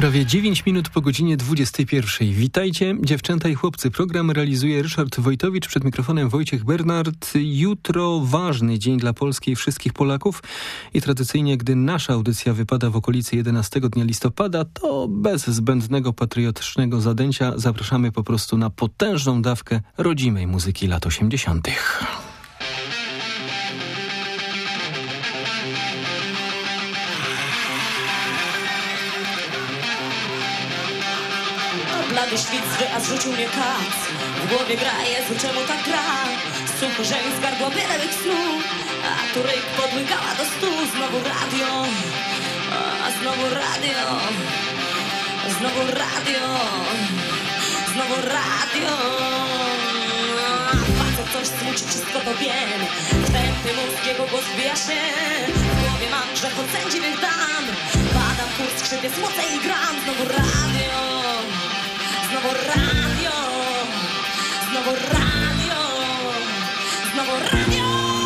Prawie 9 minut po godzinie 21. Witajcie, dziewczęta i chłopcy. Program realizuje Ryszard Wojtowicz, przed mikrofonem Wojciech Bernard. Jutro ważny dzień dla Polski i wszystkich Polaków i tradycyjnie, gdy nasza audycja wypada w okolicy 11 dnia listopada, to bez zbędnego patriotycznego zadęcia zapraszamy po prostu na potężną dawkę rodzimej muzyki lat 80. Blady świt zły, a zrzucił mnie kac. W głowie gra, Jezu, czemu tak gra? Sucho żeń z gardła bielewych snu, a tu ryk podłygała do stu. Znowu radio, a znowu radio, znowu radio, znowu radio. Facet coś smuci, wszystko to wiem. Wtępny mózg, jego głos wbija się. W głowie mam grzech, od sędziwych dam. Badam kurs, skrzypię, słocę i gram. Znowu radio, znowu radio, znowu radio, znowu radio.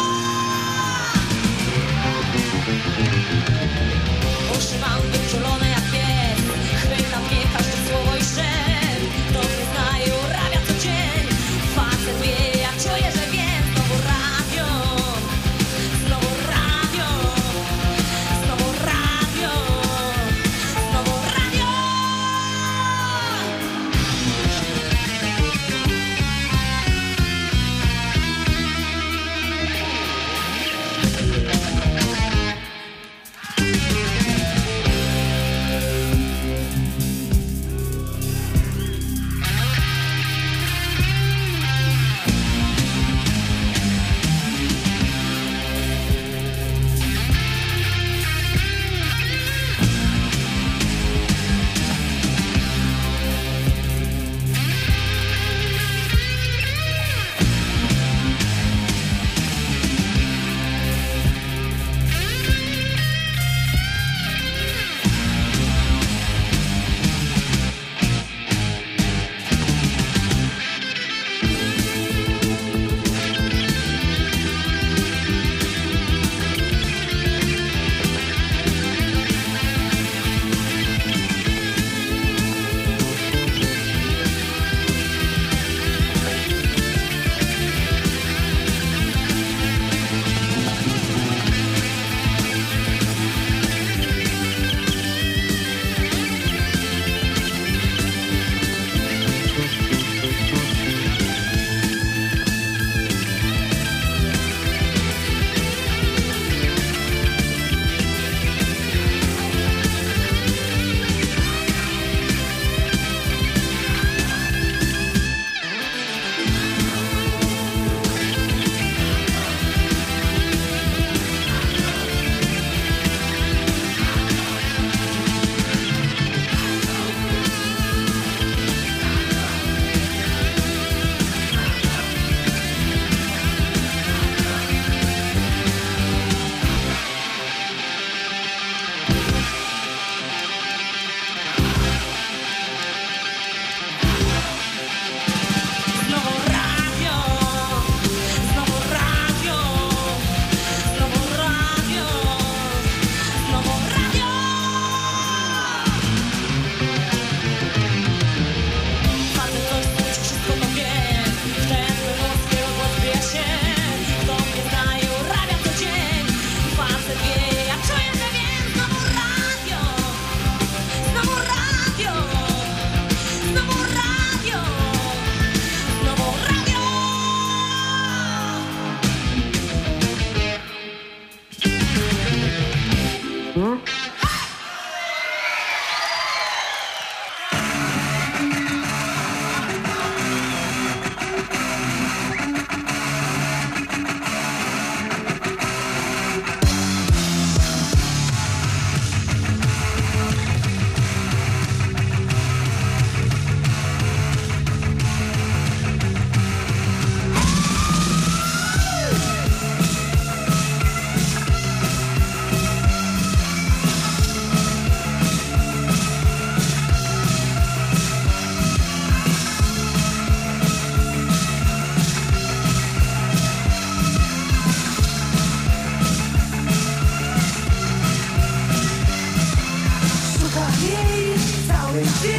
Uszy mam wyczulone jak pies, chwyta mnie każde słowo i szep. To mnie zna i urawia co dzień. Facet wie, jak czuję, że wiem. Znowu radio, znowu radio, znowu radio, znowu radio.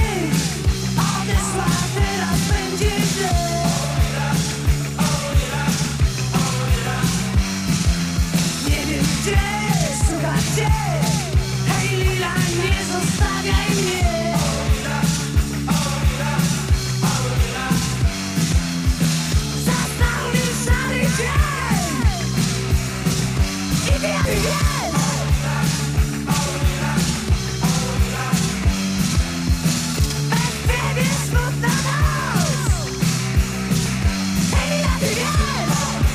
odeszła, teraz będzie źle. Nie wiem gdzie, szukać gdzie. Hej Lila, nie zostawiaj mnie. Zastał mnie szary dzień i wiatr jest. Bez ciebie smutna noc. Hej Lila, ty wiesz.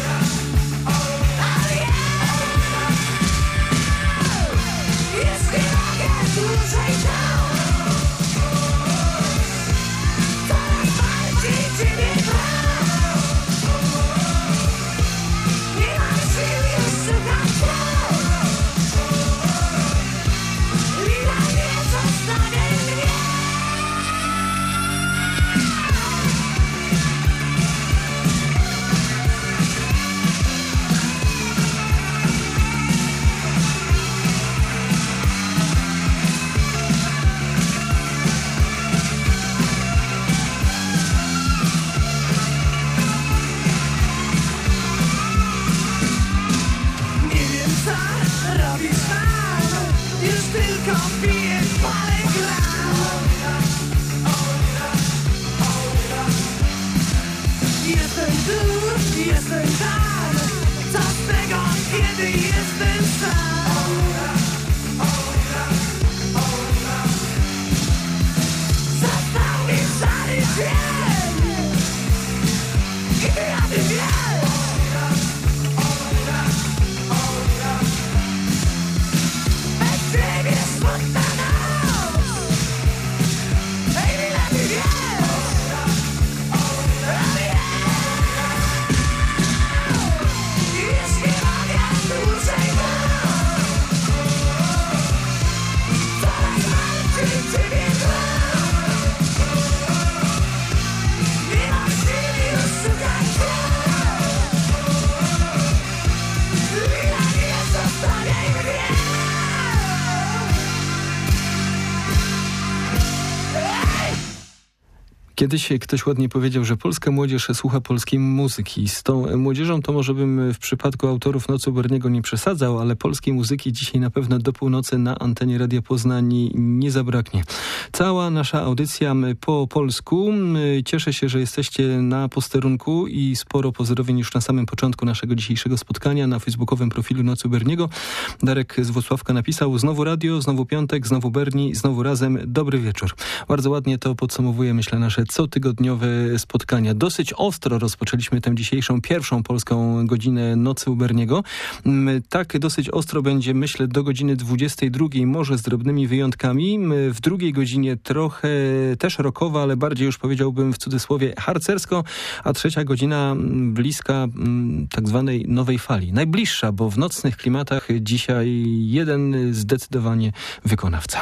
Oh yeah. Już nie mogę dłużej dać. Coraz bardziej ciebie brać. Nie mam sił już szukać cię. Lila, nie zostawiaj mnie. Nie wiem co robisz tam. Już tylko piję, palę, gram. Jestem tu, jestem tam. Co z tego, kiedy jestem sam? Zastał mnie szary dzień i wiatr wiesz. Bez ciebie smutna noc. Hej Lila, ty wiesz. Oh yeah. Już nie mogę dłużej dać. Coraz bardziej ciebie gram. Nie mam sił już szukać cię. Lila, nie zostawiaj mnie. Kiedyś ktoś ładnie powiedział, że polska młodzież słucha polskiej muzyki. Z tą młodzieżą to może bym w przypadku autorów Nocy u Berniego nie przesadzał, ale polskiej muzyki dzisiaj na pewno do północy na antenie Radia Poznań nie zabraknie. Cała nasza audycja po polsku. Cieszę się, że jesteście na posterunku i sporo pozdrowień już na samym początku naszego dzisiejszego spotkania na facebookowym profilu Nocy u Berniego. Darek z Włocławka napisał: znowu radio, znowu piątek, znowu Berni, znowu razem. Dobry wieczór. Bardzo ładnie to podsumowuje, myślę, nasze cotygodniowe spotkania. Dosyć ostro rozpoczęliśmy tę dzisiejszą pierwszą polską godzinę Nocy u Berniego. Tak dosyć ostro będzie, myślę, do godziny 22, może z drobnymi wyjątkami. W drugiej godzinie trochę też rockowa, ale bardziej już powiedziałbym w cudzysłowie harcersko, a trzecia godzina bliska tak zwanej nowej fali. Najbliższa, bo w nocnych klimatach dzisiaj jeden zdecydowanie wykonawca.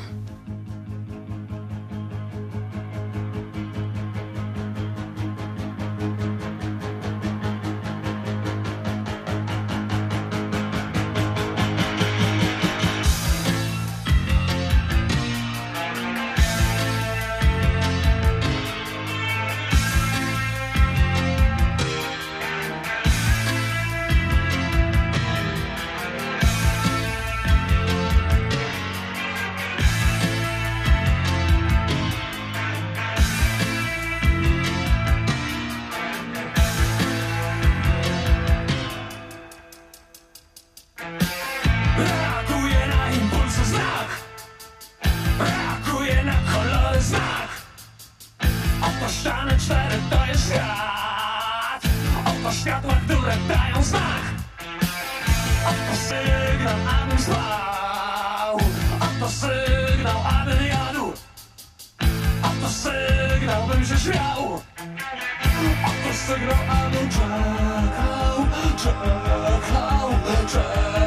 światła, które dają znak. Oto sygnał, abym złał. Oto sygnał, abym jadł. Oto sygnał, bym się śmiał. Oto sygnał, abym czekał, czekał, czekał.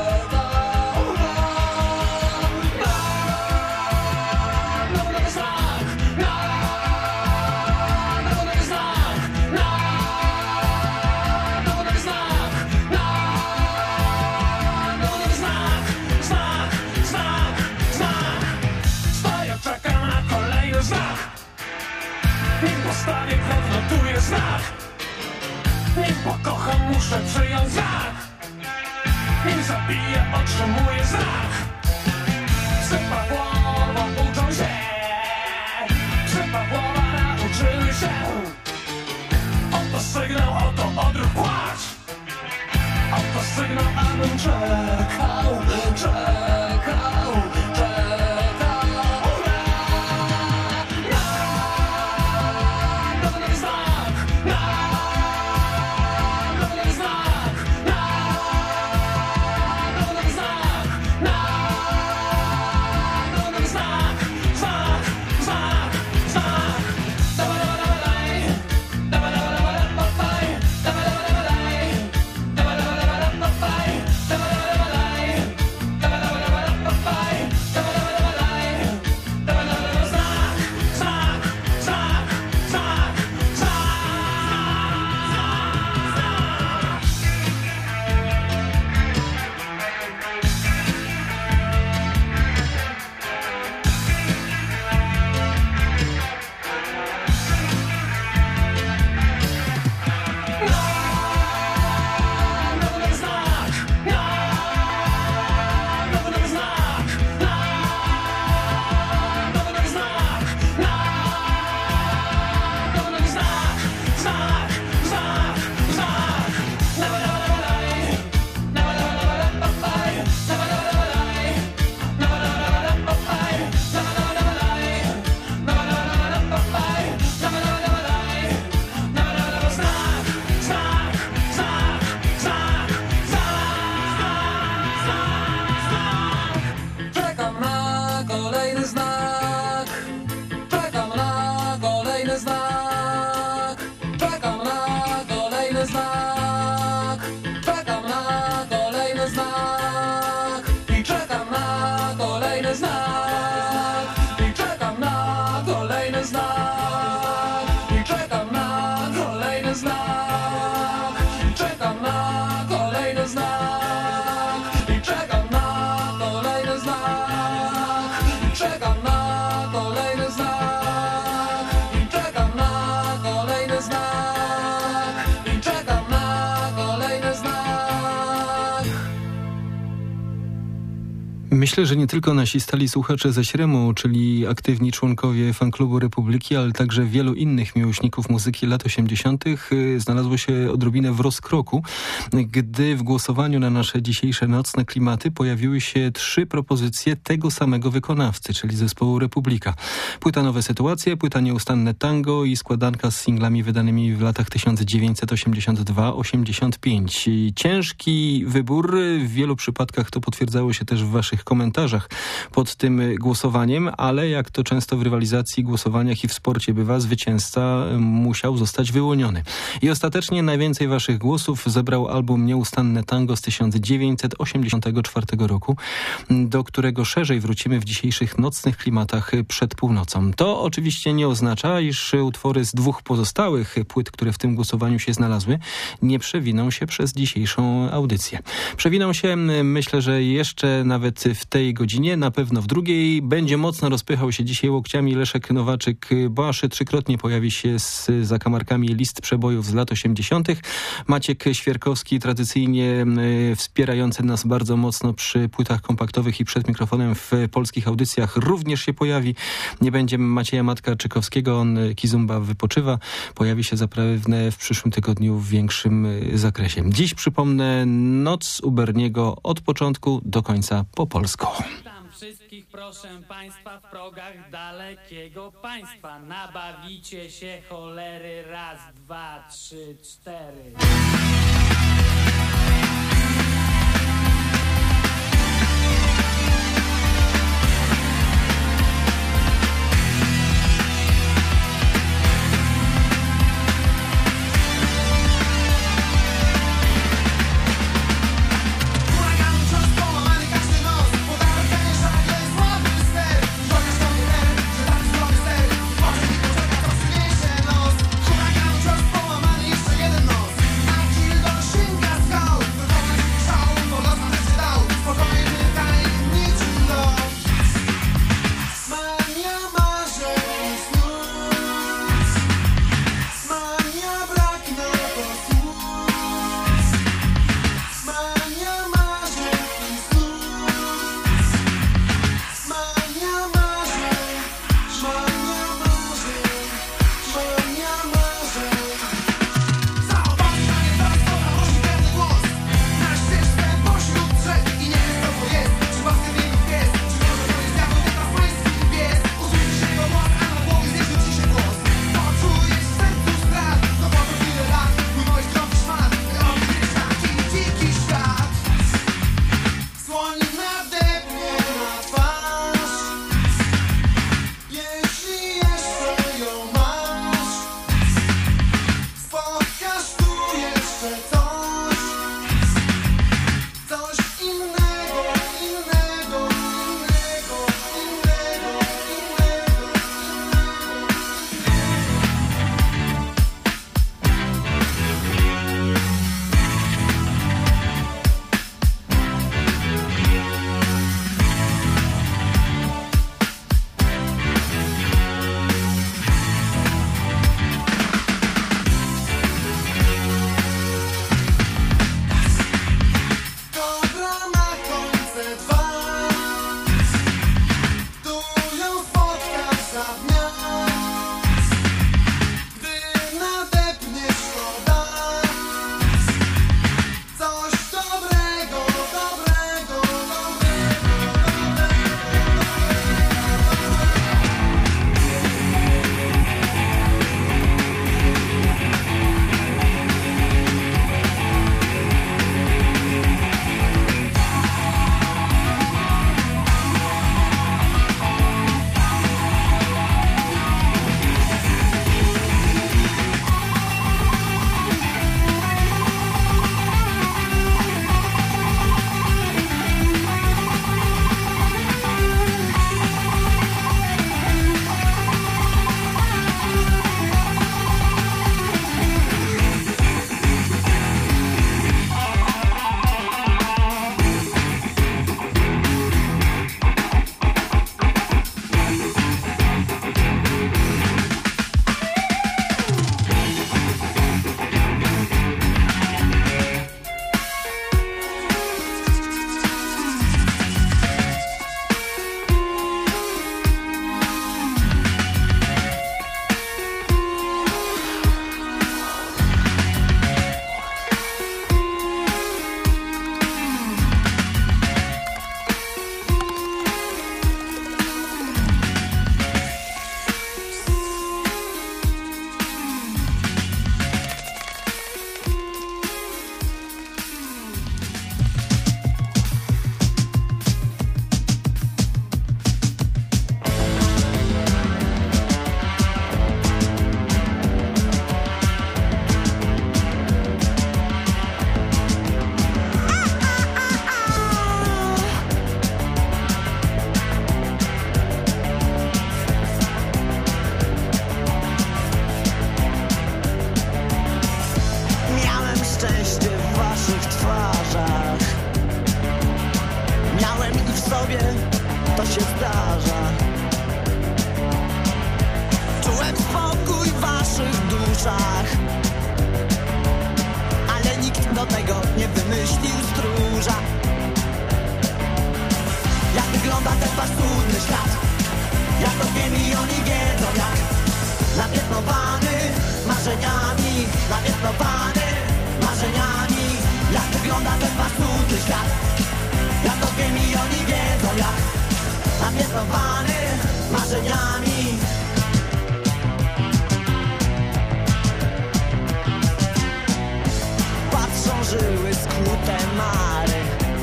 Znak! Nim postawię krok, notuję znak. Nim pokocham, muszę przyjąć znak. Nim zabiję, otrzymuję znak. Psy Pawłowa uczą się. Psy Pawłowa nauczyły się. Oto sygnał, oto odruch płacz. Oto sygnał, abym czekał, czekał, czekał. Nowy znak, nowy znak, nowy znak, nowy znak, znak, znak, znak. Myślę, że nie tylko nasi stali słuchacze ze Śremu, czyli aktywni członkowie fanklubu Republiki, ale także wielu innych miłośników muzyki lat 80. znalazło się odrobinę w rozkroku, gdy w głosowaniu na nasze dzisiejsze nocne klimaty pojawiły się 3 propozycje tego samego wykonawcy, czyli zespołu Republika. Płyta Nowe Sytuacje, płyta Nieustanne Tango i składanka z singlami wydanymi w latach 1982-85. Ciężki wybór, w wielu przypadkach to potwierdzało się też w waszych komentarzach pod tym głosowaniem, ale jak to często w rywalizacji, głosowaniach i w sporcie bywa, zwycięzca musiał zostać wyłoniony. I ostatecznie najwięcej waszych głosów zebrał album Nieustanne Tango z 1984 roku, do którego szerzej wrócimy w dzisiejszych nocnych klimatach przed północą. To oczywiście nie oznacza, iż utwory z 2 pozostałych płyt, które w tym głosowaniu się znalazły, nie przewiną się przez dzisiejszą audycję. Przewiną się, myślę, że jeszcze nawet w tej godzinie, na pewno w drugiej. Będzie mocno rozpychał się dzisiaj łokciami Leszek Nowaczyk, bo aż 3-krotnie pojawi się z zakamarkami list przebojów z lat 80. Maciek Świerkowski, tradycyjnie wspierający nas bardzo mocno przy płytach kompaktowych i przed mikrofonem w polskich audycjach, również się pojawi. Nie będzie Macieja Matka-Czykowskiego, on Kizumba wypoczywa. Pojawi się zapewne w przyszłym tygodniu w większym zakresie. Dziś przypomnę Noc u Berniego od początku do końca po polsku. Witam wszystkich, proszę państwa, w progach dalekiego państwa. Nabawicie się cholery, raz, 2, 3, 4. Huragan wciąż połamany, jeszcze jeden nos. uszach. Ale nikt do tego nie wymyślił stróża. Jak wygląda ten wasz cudny świat? Ja to wiem i oni wiedzą jak. Napiętnowany marzeniami, napiętnowany marzeniami. Jak wygląda ten wasz cudny świat? Ja to wiem i oni wiedzą jak. Napiętnowany marzeniami. Patrzą żyły skute mary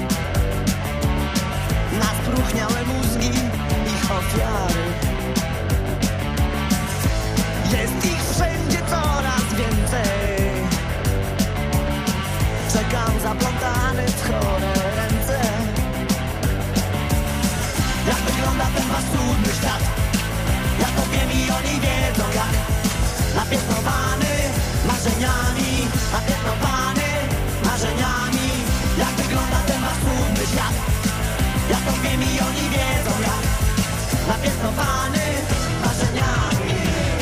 na spróchniałe mózgi ich ofiary. Jest ich wszędzie coraz więcej. Czekam zaplątany w chore ręce. Jak wygląda ten wasz cudny świat? Ja to wiem i oni wiedzą jak. Napiętnowany marzeniami, napiętnowany marzeniami. Jak wygląda ten wasz cudny świat? Ja to wiem i oni wiedzą jak. Napiętnowany marzeniami.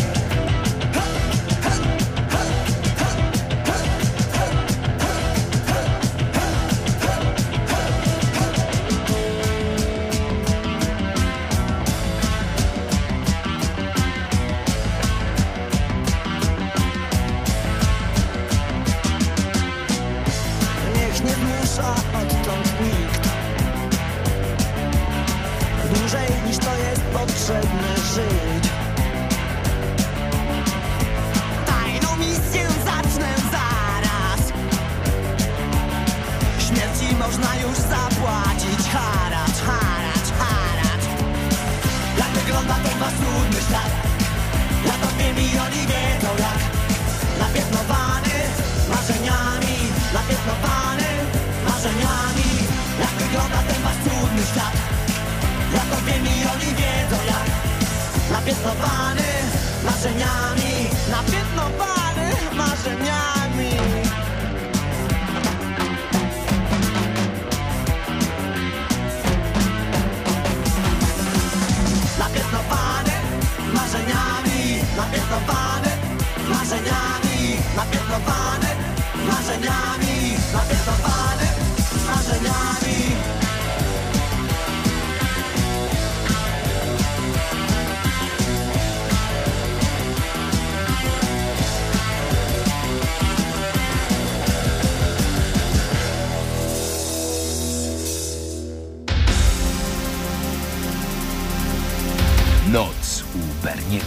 Niech nie zmusza odtąd nikt dłużej niż to jest potrzebne żyć. Tajną misję zacznę zaraz. Śmierci można już zapłacić haracz, haracz, haracz. Jak wygląda ten wasz cudny świat? Ja to wiem i oni wiedzą jak. Napiętnowany marzeniami, napiętnowany marzeniami. Jak wygląda ten wasz cudny świat? Ja to wiem i oni wiedzą jak. Napiętnowany marzeniami, napiętnowany marzeniami. Napiętnowany marzeniami, napiętnowany marzeniami, napiętnowany marzeniami, napiętnowany marzeniami. Noc u Berniego.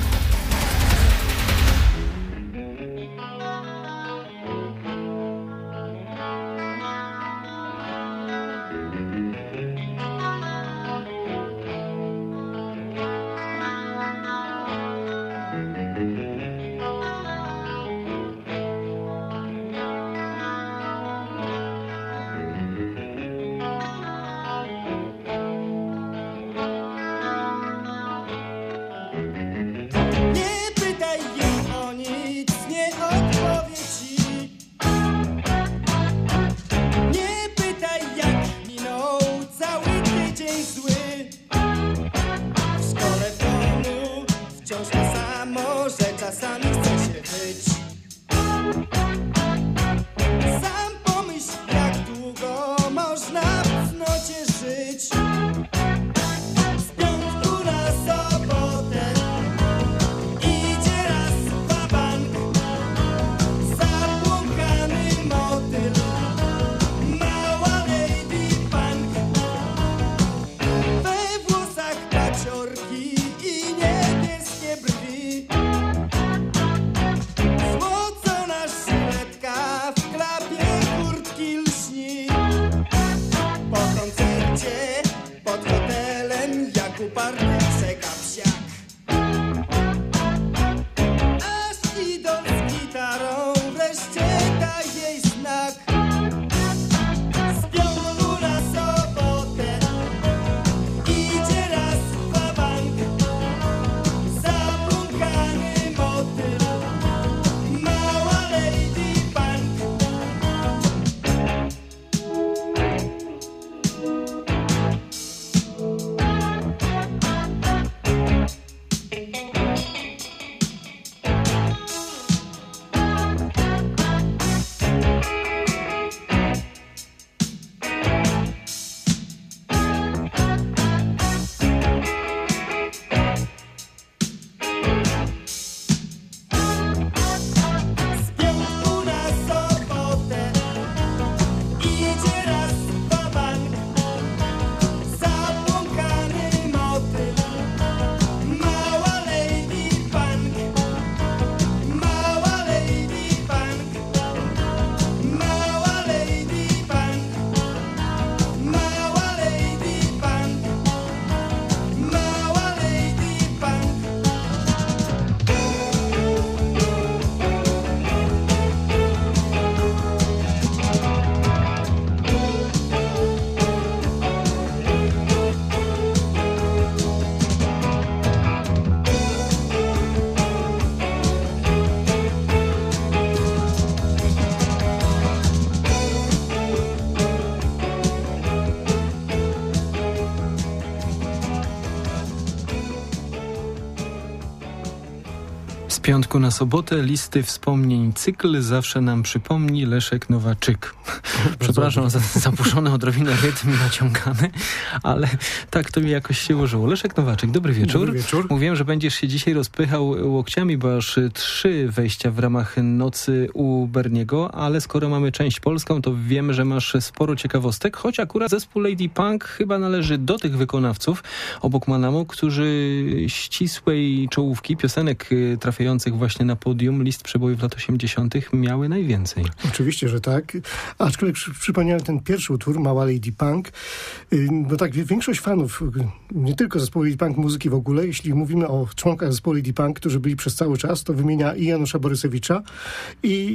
Z piątku na sobotę listy wspomnień cykl zawsze nam przypomni Leszek Nowaczyk. Przepraszam za zaburzony odrobinę rytm naciągany, ale tak to mi jakoś się ułożyło. Leszek Nowaczyk, dobry wieczór. Dobry wieczór. Mówiłem, że będziesz się dzisiaj rozpychał łokciami, bo aż 3 wejścia w ramach nocy u Berniego, ale skoro mamy część polską, to wiemy, że masz sporo ciekawostek, choć akurat zespół Lady Punk chyba należy do tych wykonawców obok Manamo, którzy ścisłej czołówki piosenek trafiających właśnie na podium list przebojów lat 80. miały najwięcej. Oczywiście, że tak. Aczkolwiek przypomniałem ten pierwszy utwór, Mała Lady Punk, bo tak większość fanów, nie tylko zespołu Lady Punk, muzyki w ogóle, jeśli mówimy o członkach zespołu Lady Punk, którzy byli przez cały czas, to wymienia i Janusza Borysewicza i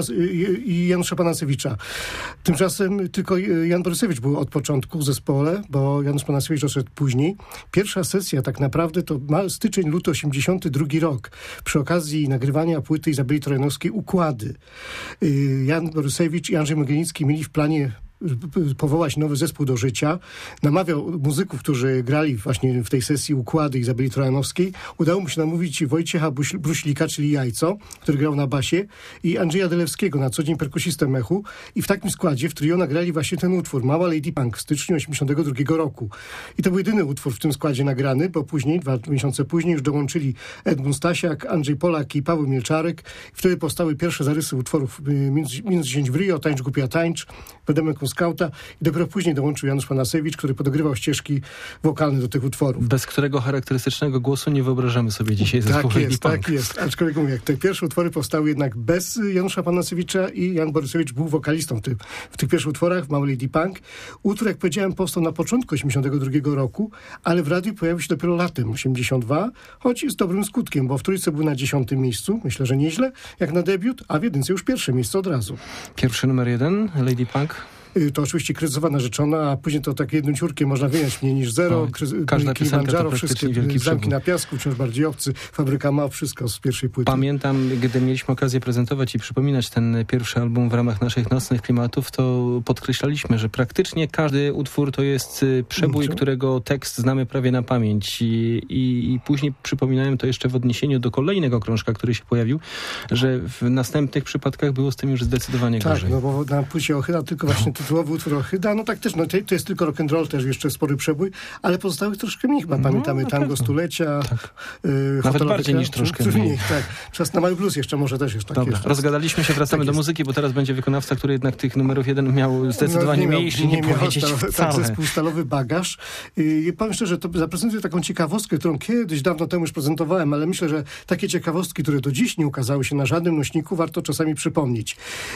Janusza Panasewicza. Tymczasem tylko Jan Borysewicz był od początku w zespole, bo Janusz Panasewicz odszedł później. Pierwsza sesja tak naprawdę to styczeń, luty 82 rok. Przy okazji nagrywania płyty Izabeli Trojanowskiej Układy. Jan Borysewicz i Andrzej Mogilnicki mieli w planie powołać nowy zespół do życia. Namawiał muzyków, którzy grali właśnie w tej sesji Układy Izabeli Trojanowskiej. Udało mu się namówić Wojciecha Bruślika, czyli Jajco, który grał na basie, i Andrzeja Delewskiego, na co dzień perkusistę mechu. I w takim składzie w trio nagrali właśnie ten utwór, Mała Lady Punk, w styczniu 82 roku. I to był jedyny utwór w tym składzie nagrany, bo później, 2 miesiące później, już dołączyli Edmund Stasiak, Andrzej Polak i Paweł Mielczarek. Wtedy powstały pierwsze zarysy utworów Międzyzięć w Rio, Tańcz Głupia Tańcz, Wedemeku Skauta, i dopiero później dołączył Janusz Panasewicz, który podogrywał ścieżki wokalne do tych utworów. Bez którego charakterystycznego głosu nie wyobrażamy sobie dzisiaj zespołu Lady Punk. Tak jest. Aczkolwiek mówię, jak te pierwsze utwory powstały jednak bez Janusza Panasewicza i Jan Borysewicz był wokalistą w tych pierwszych utworach, w Małej Lady Punk. Utwór, jak powiedziałem, powstał na początku 82 roku, ale w radiu pojawił się dopiero latem 82, choć z dobrym skutkiem, bo w trójce był na 10. miejscu, myślę, że nieźle, jak na debiut, a w jedynce już pierwsze miejsce od razu. Pierwszy numer 1, Lady Punk. To oczywiście Kryzysowa Narzeczona, a później to tak jednym ciurkiem można wyjąć Mniej niż zero, każda piosenka to wszystkie wielki Zamki przebój. na piasku, Wciąż bardziej obcy, Fabryka Mał, wszystko z pierwszej płyty. Pamiętam, gdy mieliśmy okazję prezentować i przypominać ten pierwszy album w ramach naszych nocnych klimatów, to podkreślaliśmy, że praktycznie każdy utwór to jest przebój, którego tekst znamy prawie na pamięć. I później przypominałem to jeszcze w odniesieniu do kolejnego krążka, który się pojawił, że w następnych przypadkach było z tym już zdecydowanie gorzej. Tak, no bo na płycie Ohyda tylko właśnie tytułowy utwór Ohyda, no tak też, no to jest tylko rock'n'roll, też jeszcze spory przebój, ale pozostałych troszkę mniej chyba. Pamiętamy Tango Stulecia, tak. Nawet bardziej niż troszkę mniej. Tak. Czas na Mały Blues jeszcze może też jest tak. Dobra, rozgadaliśmy się, wracamy do muzyki, bo teraz będzie wykonawca, który jednak tych numerów 1 miał zdecydowanie mniej, jeśli nie powiedzieć wcale. Tak, zespół Stalowy Bagaż. Powiem szczerze, to zaprezentuję taką ciekawostkę, którą kiedyś dawno temu już prezentowałem, ale myślę, że takie ciekawostki, które do dziś nie ukazały się na żadnym nośniku, warto czasami przypomnieć.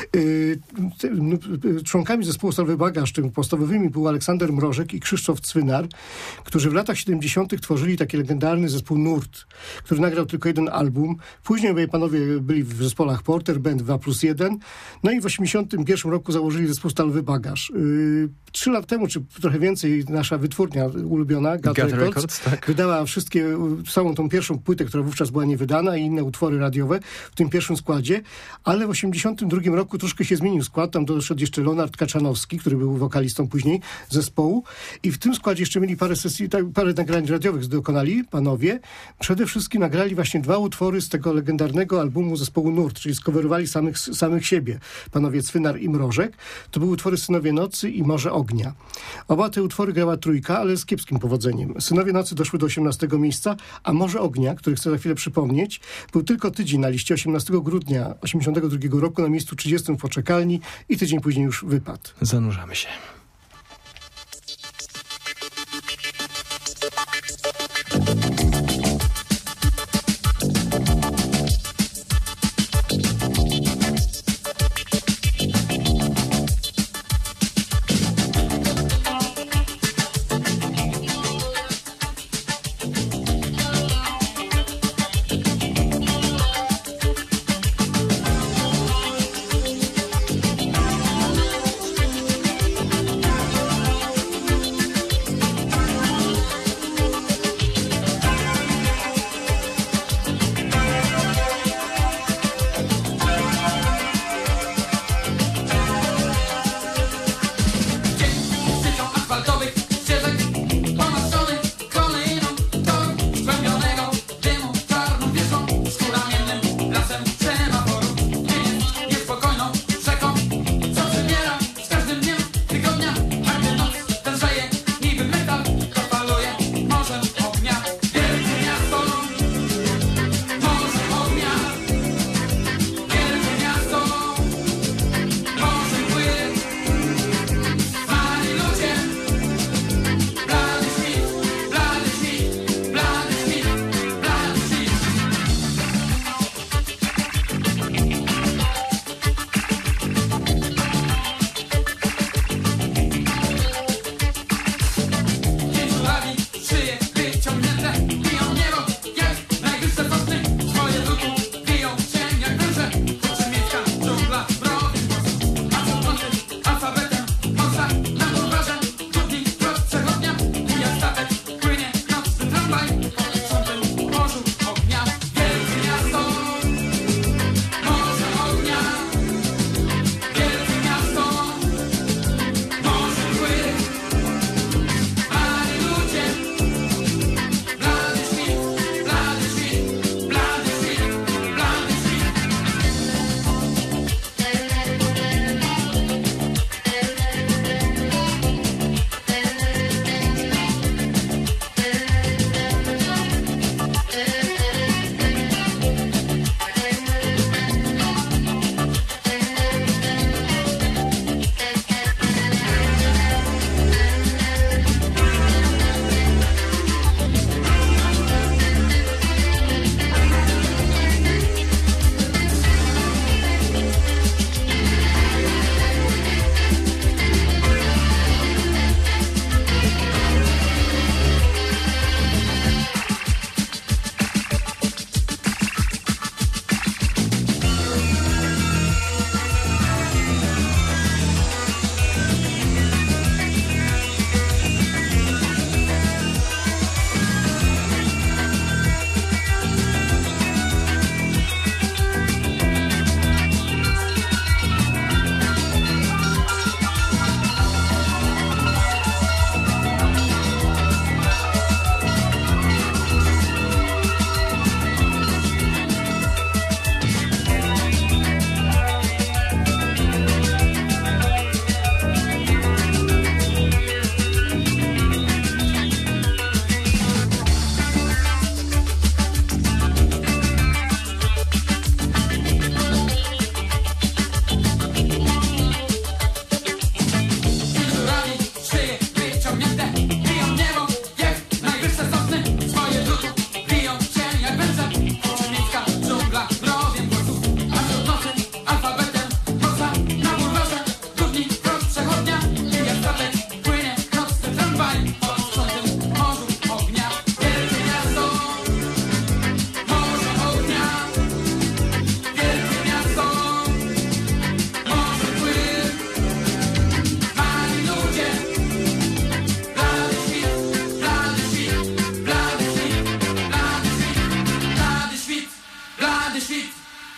Członkami zespołu Stalowy Bagaż, tym podstawowymi, był Aleksander Mrożek i Krzysztof Cwynar, którzy w latach 70. tworzyli taki legendarny zespół Nurt, który nagrał tylko jeden album. Później panowie byli w zespołach Porter Band 2+1. No i w 81 roku założyli zespół Stalowy Bagaż. 3 lat temu, czy trochę więcej, nasza wytwórnia ulubiona, Gut Records, tak, wydała całą tą pierwszą płytę, która wówczas była niewydana, i inne utwory radiowe w tym pierwszym składzie, ale w 82 roku troszkę się zmienił skład. Tam doszedł jeszcze Leonard Kaczanowski, który był wokalistą później zespołu, i w tym składzie jeszcze mieli parę sesji, parę nagrań radiowych dokonali panowie. Przede wszystkim nagrali właśnie 2 utwory z tego legendarnego albumu zespołu Nurt, czyli skowerowali samych siebie, panowie Cwynar i Mrożek. To były utwory Synowie Nocy i Morze Ognia. Oba te utwory grała trójka, ale z kiepskim powodzeniem. Synowie Nocy doszły do 18 miejsca, a Morze Ognia, który chcę za chwilę przypomnieć, był tylko tydzień na liście. 18 grudnia 82 roku na miejscu 30 w poczekalni i tydzień później już wypadł. Zanurzamy się.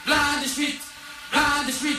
blady świt, blady świt.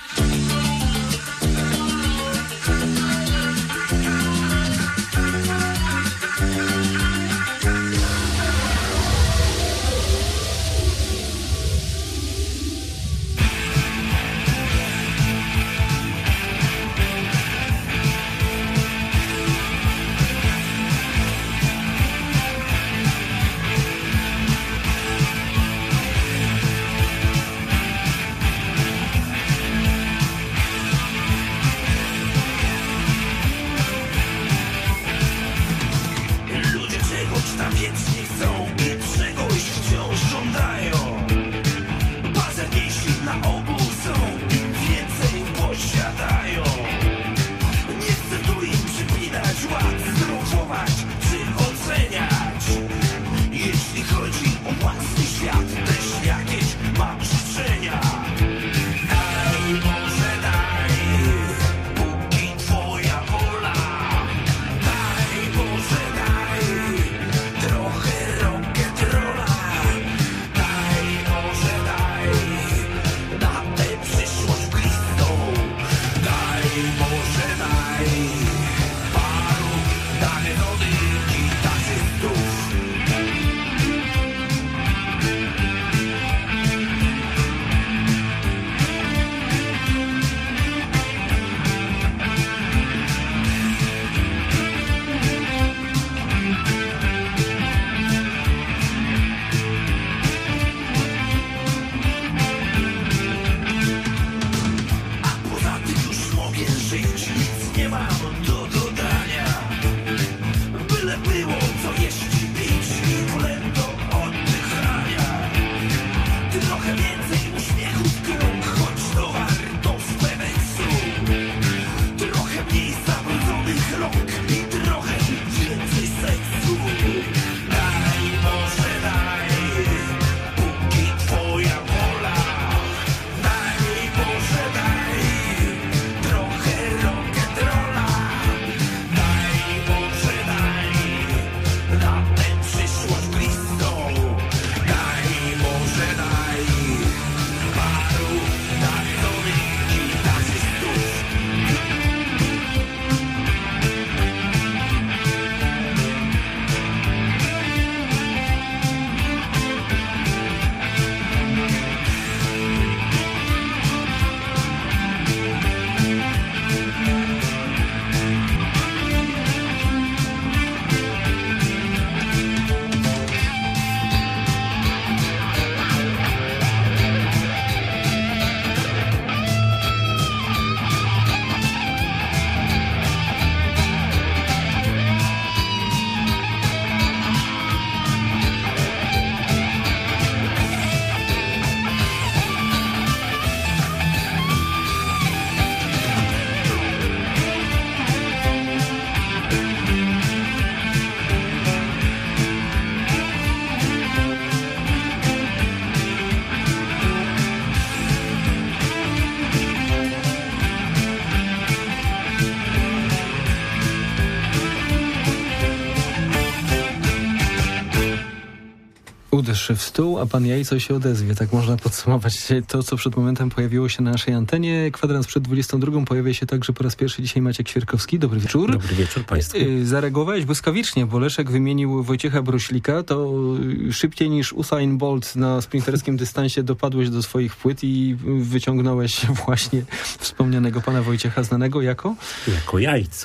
Uderz w stół, a pan Jajco się odezwie. Tak można podsumować to, co przed momentem pojawiło się na naszej antenie. Kwadrans przed 22 pojawia się także po raz pierwszy dzisiaj Maciek Świerkowski. Dobry wieczór. Dobry wieczór państwu. Zareagowałeś błyskawicznie, bo Leszek wymienił Wojciecha Bruślika. To szybciej niż Usain Bolt na sprinterskim dystansie dopadłeś do swoich płyt i wyciągnąłeś właśnie wspomnianego pana Wojciecha, znanego jako? Jako Jajco.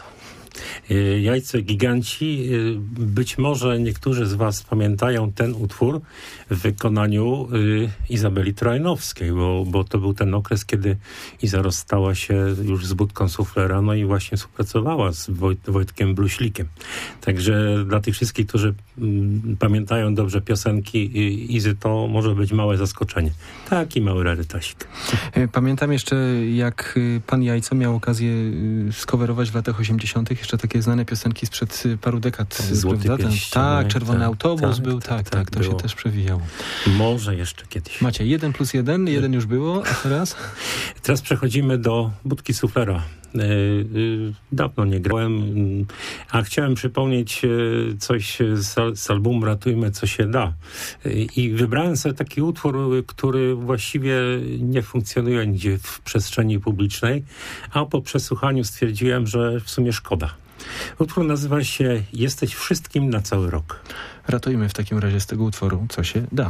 Jajco Giganci. Być może niektórzy z was pamiętają ten utwór w wykonaniu Izabeli Trojanowskiej, bo to był ten okres, kiedy Iza rozstała się już z Budką Suflera, no i właśnie współpracowała z Wojtkiem Bruślikiem. Także dla tych wszystkich, którzy pamiętają dobrze piosenki Izy, to może być małe zaskoczenie. Taki mały rarytasik. Pamiętam jeszcze, jak pan Jajco miał okazję skowerować w latach 80. jeszcze takie znane piosenki sprzed paru dekad. Złoty Pierścień. Tak, Czerwony Autobus był. Tak, to było. się też przewijało. Może jeszcze kiedyś. Macie 1+1, jeden już było, a teraz? Teraz przechodzimy do Budki Suflera. Dawno nie grałem, a chciałem przypomnieć coś z albumu Ratujmy co się da. I wybrałem sobie taki utwór, który właściwie nie funkcjonuje nigdzie w przestrzeni publicznej, a po przesłuchaniu stwierdziłem, że w sumie szkoda. Utwór nazywa się Jesteś wszystkim na cały rok. Ratujmy w takim razie z tego utworu co się da.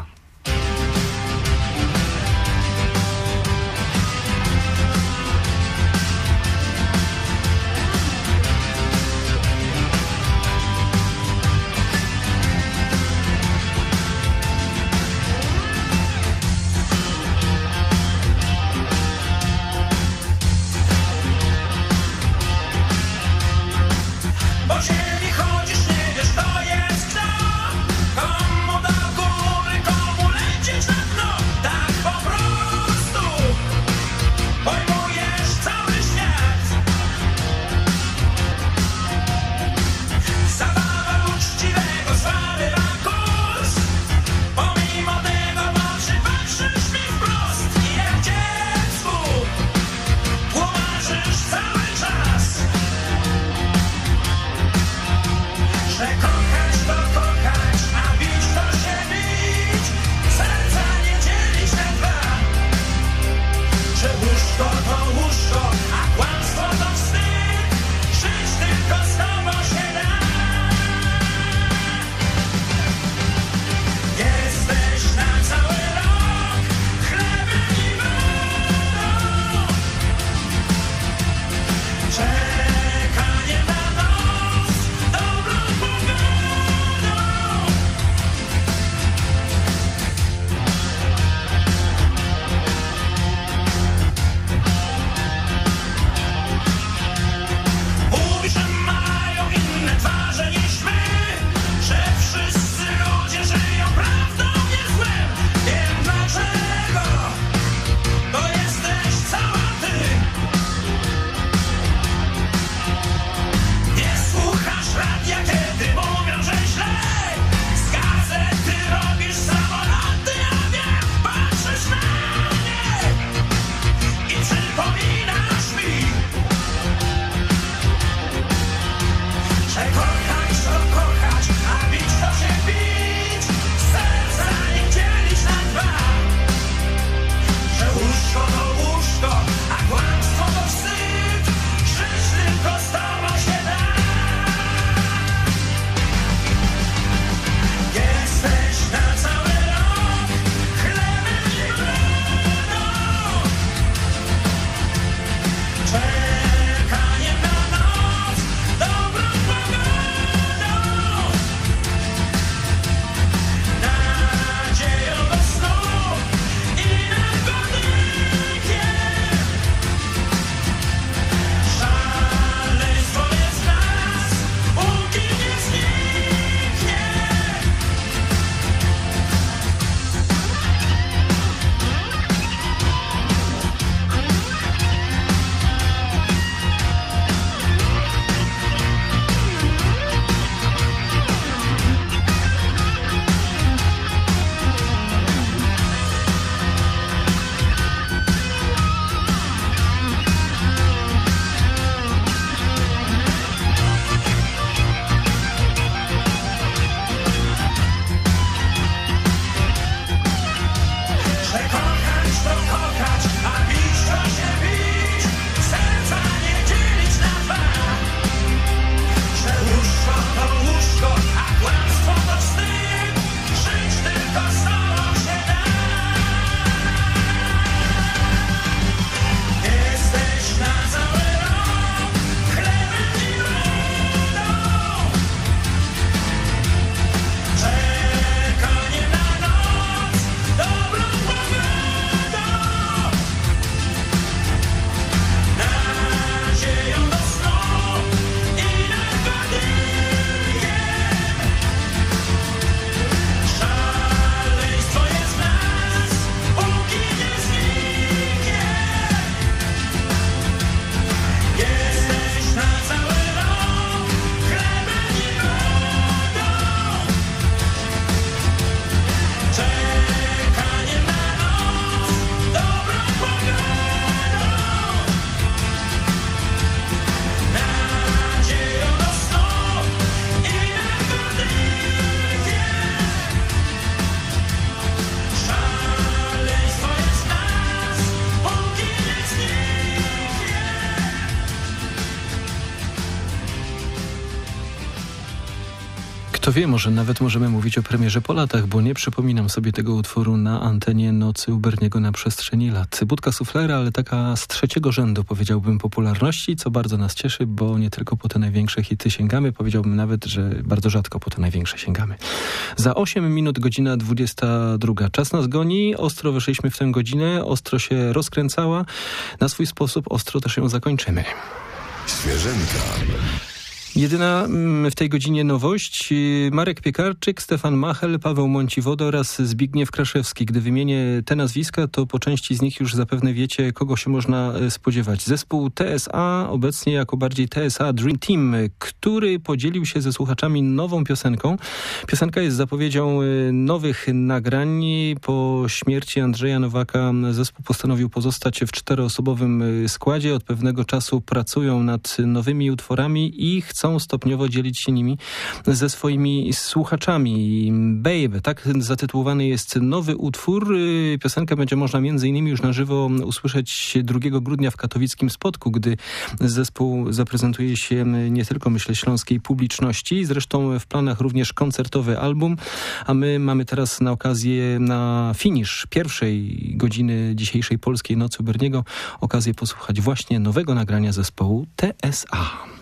Po ziemi chodzisz, nie wiesz, kto jest kto. Komu do góry, komu Kto wie, może nawet możemy mówić o premierze po latach, bo nie przypominam sobie tego utworu na antenie Nocy u Berniego na przestrzeni lat. Budka suflera, ale taka z trzeciego rzędu, powiedziałbym, popularności, co bardzo nas cieszy, bo nie tylko po te największe hity sięgamy, powiedziałbym nawet, że bardzo rzadko po te największe sięgamy. Za 8 minut godzina 22. Czas nas goni, ostro weszliśmy w tę godzinę, ostro się rozkręcała. Na swój sposób ostro też ją zakończymy. Świeżynka. Jedyna w tej godzinie nowość: Marek Piekarczyk, Stefan Machel, Paweł Mąciwoda oraz Zbigniew Kraszewski. Gdy wymienię te nazwiska, to po części z nich już zapewne wiecie, kogo się można spodziewać. Zespół TSA, obecnie jako bardziej TSA Dream Team, który podzielił się ze słuchaczami nową piosenką. Piosenka jest zapowiedzią nowych nagrań. Po śmierci Andrzeja Nowaka zespół postanowił pozostać w 4-osobowym składzie. Od pewnego czasu pracują nad nowymi utworami i chcą stopniowo dzielić się nimi ze swoimi słuchaczami. Babe, tak zatytułowany jest nowy utwór. Piosenkę będzie można m.in. już na żywo usłyszeć 2 grudnia w katowickim Spodku, gdy zespół zaprezentuje się nie tylko, myślę, śląskiej publiczności. Zresztą w planach również koncertowy album, a my mamy teraz na okazję, na finisz pierwszej godziny dzisiejszej Polskiej Nocy u Berniego, okazję posłuchać właśnie nowego nagrania zespołu TSA.